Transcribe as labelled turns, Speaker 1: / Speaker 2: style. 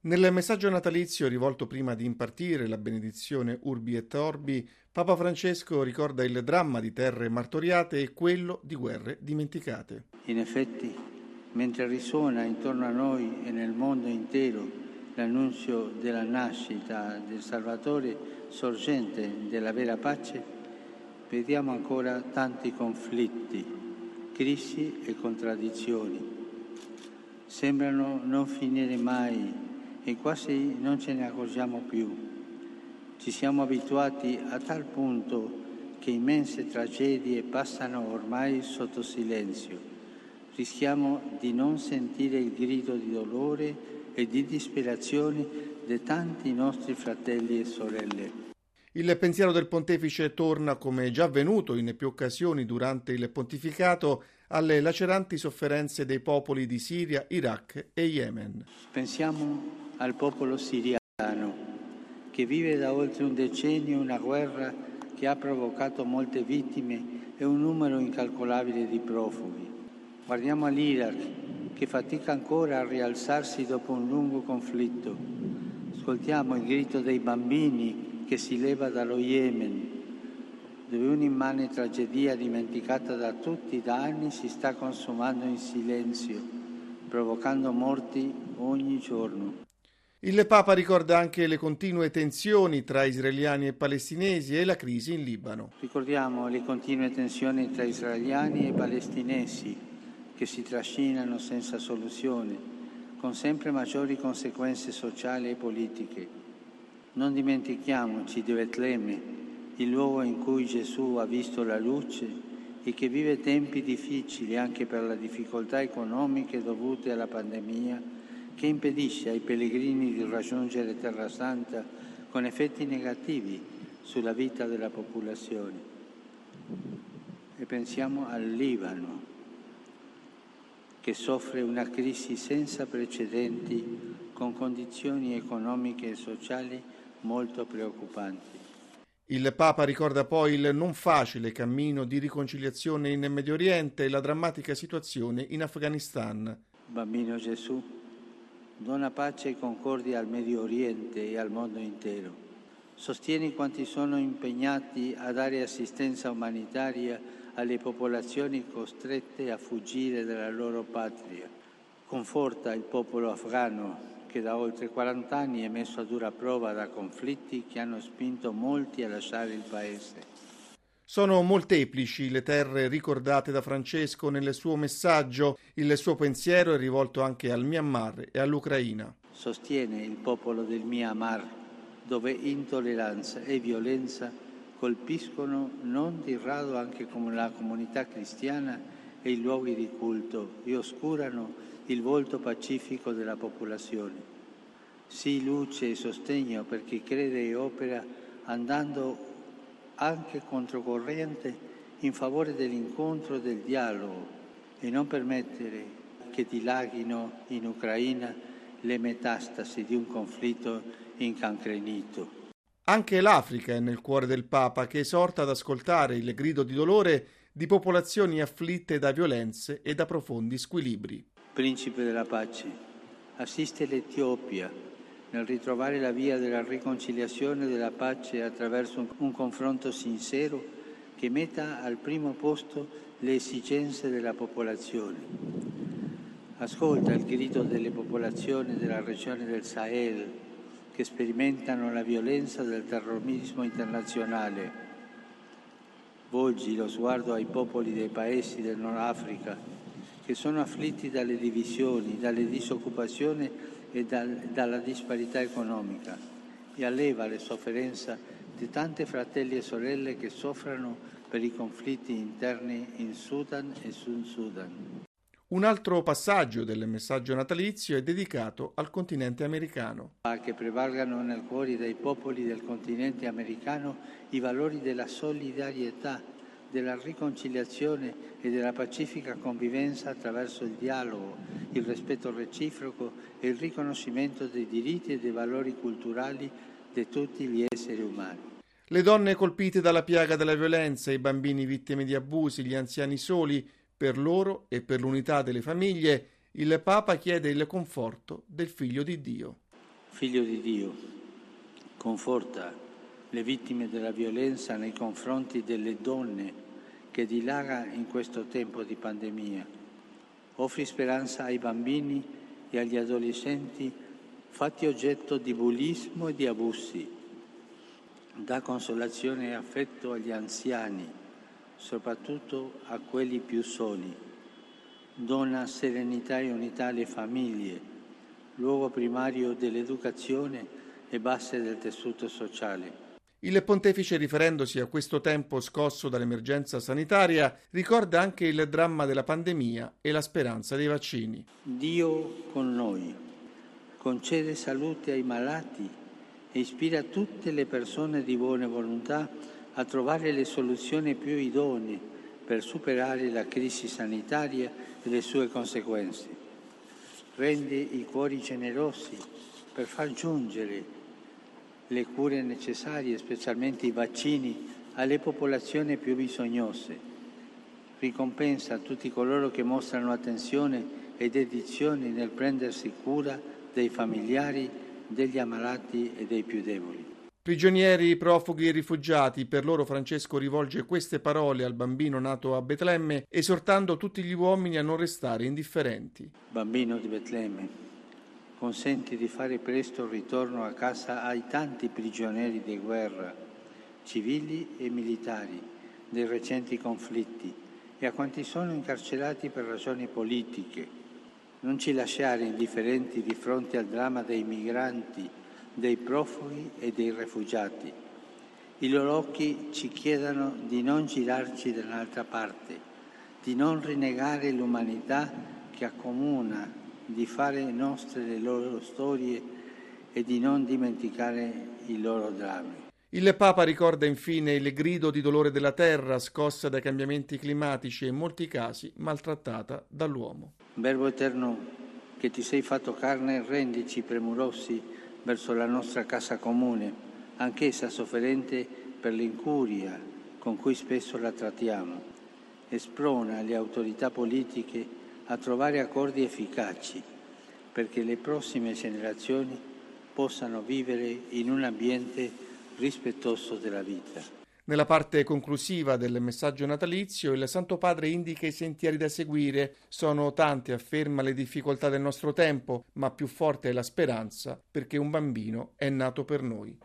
Speaker 1: Nel messaggio natalizio rivolto prima di impartire la benedizione Urbi et Orbi, Papa Francesco ricorda il dramma di terre martoriate e quello di guerre dimenticate.
Speaker 2: In effetti, mentre risuona intorno a noi e nel mondo intero l'annunzio della nascita del Salvatore sorgente della vera pace, vediamo ancora tanti conflitti, crisi e contraddizioni. Sembrano non finire mai e quasi non ce ne accorgiamo più. Ci siamo abituati a tal punto che immense tragedie passano ormai sotto silenzio. Rischiamo di non sentire il grido di dolore e di disperazione di tanti nostri fratelli e sorelle.
Speaker 1: Il pensiero del pontefice torna, come già avvenuto in più occasioni durante il pontificato, alle laceranti sofferenze dei popoli di Siria, Iraq e Yemen.
Speaker 2: Pensiamo al popolo siriano, che vive da oltre un decennio una guerra che ha provocato molte vittime e un numero incalcolabile di profughi. Guardiamo all'Iraq, che fatica ancora a rialzarsi dopo un lungo conflitto. Ascoltiamo il grido dei bambini che si leva dallo Yemen, dove un'immane tragedia dimenticata da tutti da anni si sta consumando in silenzio, provocando morti ogni giorno.
Speaker 1: Il Papa ricorda anche le continue tensioni tra israeliani e palestinesi e la crisi in Libano.
Speaker 2: Ricordiamo le continue tensioni tra israeliani e palestinesi che si trascinano senza soluzione, con sempre maggiori conseguenze sociali e politiche. Non dimentichiamoci di Betlemme, il luogo in cui Gesù ha visto la luce e che vive tempi difficili anche per le difficoltà economiche dovute alla pandemia, che impedisce ai pellegrini di raggiungere Terra Santa con effetti negativi sulla vita della popolazione. E pensiamo al Libano, che soffre una crisi senza precedenti con condizioni economiche e sociali molto preoccupanti.
Speaker 1: Il Papa ricorda poi il non facile cammino di riconciliazione in Medio Oriente e la drammatica situazione in Afghanistan.
Speaker 2: Bambino Gesù, dona pace e concordia al Medio Oriente e al mondo intero. Sostieni quanti sono impegnati a dare assistenza umanitaria alle popolazioni costrette a fuggire dalla loro patria. Conforta il popolo afghano che da oltre 40 anni è messo a dura prova da conflitti che hanno spinto molti a lasciare il paese.
Speaker 1: Sono molteplici le terre ricordate da Francesco nel suo messaggio. Il suo pensiero è rivolto anche al Myanmar e all'Ucraina.
Speaker 2: Sostiene il popolo del Myanmar, dove intolleranza e violenza colpiscono non di rado anche come la comunità cristiana e i luoghi di culto e oscurano il volto pacifico della popolazione. Sii luce e sostegno per chi crede e opera andando anche controcorrente in favore dell'incontro e del dialogo e non permettere che dilaghino in Ucraina le metastasi di un conflitto incancrenito.
Speaker 1: Anche l'Africa è nel cuore del Papa, che esorta ad ascoltare il grido di dolore di popolazioni afflitte da violenze e da profondi squilibri.
Speaker 2: Principe della pace, assiste l'Etiopia nel ritrovare la via della riconciliazione e della pace attraverso un confronto sincero che metta al primo posto le esigenze della popolazione. Ascolta il grido delle popolazioni della regione del Sahel che sperimentano la violenza del terrorismo internazionale. Volgi lo sguardo ai popoli dei paesi del Nord Africa che sono afflitti dalle divisioni, dalle disoccupazioni e dalla disparità economica e alleva le sofferenze di tante fratelli e sorelle che soffrono per i conflitti interni in Sudan e Sud Sudan.
Speaker 1: Un altro passaggio del messaggio natalizio è dedicato al continente americano.
Speaker 2: Che prevalgano nel cuore dei popoli del continente americano i valori della solidarietà, della riconciliazione e della pacifica convivenza attraverso il dialogo, il rispetto reciproco e il riconoscimento dei diritti e dei valori culturali di tutti gli esseri umani.
Speaker 1: Le donne colpite dalla piaga della violenza, i bambini vittime di abusi, gli anziani soli, per loro e per l'unità delle famiglie, il Papa chiede il conforto del Figlio di Dio.
Speaker 2: Figlio di Dio, conforta le vittime della violenza nei confronti delle donne che dilaga in questo tempo di pandemia. Offri speranza ai bambini e agli adolescenti fatti oggetto di bullismo e di abusi. Dà consolazione e affetto agli anziani, soprattutto a quelli più soli. Dona serenità e unità alle famiglie, luogo primario dell'educazione e base del tessuto sociale.
Speaker 1: Il pontefice, riferendosi a questo tempo scosso dall'emergenza sanitaria, ricorda anche il dramma della pandemia e la speranza dei vaccini.
Speaker 2: Dio con noi, concede salute ai malati e ispira tutte le persone di buona volontà a trovare le soluzioni più idonee per superare la crisi sanitaria e le sue conseguenze. Rende i cuori generosi per far giungere le cure necessarie, specialmente i vaccini, alle popolazioni più bisognose. Ricompensa tutti coloro che mostrano attenzione e dedizione nel prendersi cura dei familiari, degli ammalati e dei più deboli.
Speaker 1: Prigionieri, profughi e rifugiati, per loro Francesco rivolge queste parole al bambino nato a Betlemme, esortando tutti gli uomini a non restare indifferenti.
Speaker 2: Bambino di Betlemme, consenti di fare presto il ritorno a casa ai tanti prigionieri di guerra, civili e militari, dei recenti conflitti e a quanti sono incarcerati per ragioni politiche. Non ci lasciare indifferenti di fronte al dramma dei migranti, dei profughi e dei rifugiati. I loro occhi ci chiedono di non girarci dall'altra parte, di non rinnegare l'umanità che accomuna, di fare nostre le loro storie e di non dimenticare i loro drammi.
Speaker 1: Il Papa ricorda infine il grido di dolore della terra scossa dai cambiamenti climatici e in molti casi maltrattata dall'uomo.
Speaker 2: Verbo eterno che ti sei fatto carne, rendici premurosi verso la nostra casa comune, anch'essa sofferente per l'incuria con cui spesso la trattiamo, e sprona le autorità politiche a trovare accordi efficaci perché le prossime generazioni possano vivere in un ambiente rispettoso della vita.
Speaker 1: Nella parte conclusiva del messaggio natalizio, il Santo Padre indica i sentieri da seguire. Sono tanti, afferma, le difficoltà del nostro tempo, ma più forte è la speranza perché un bambino è nato per noi.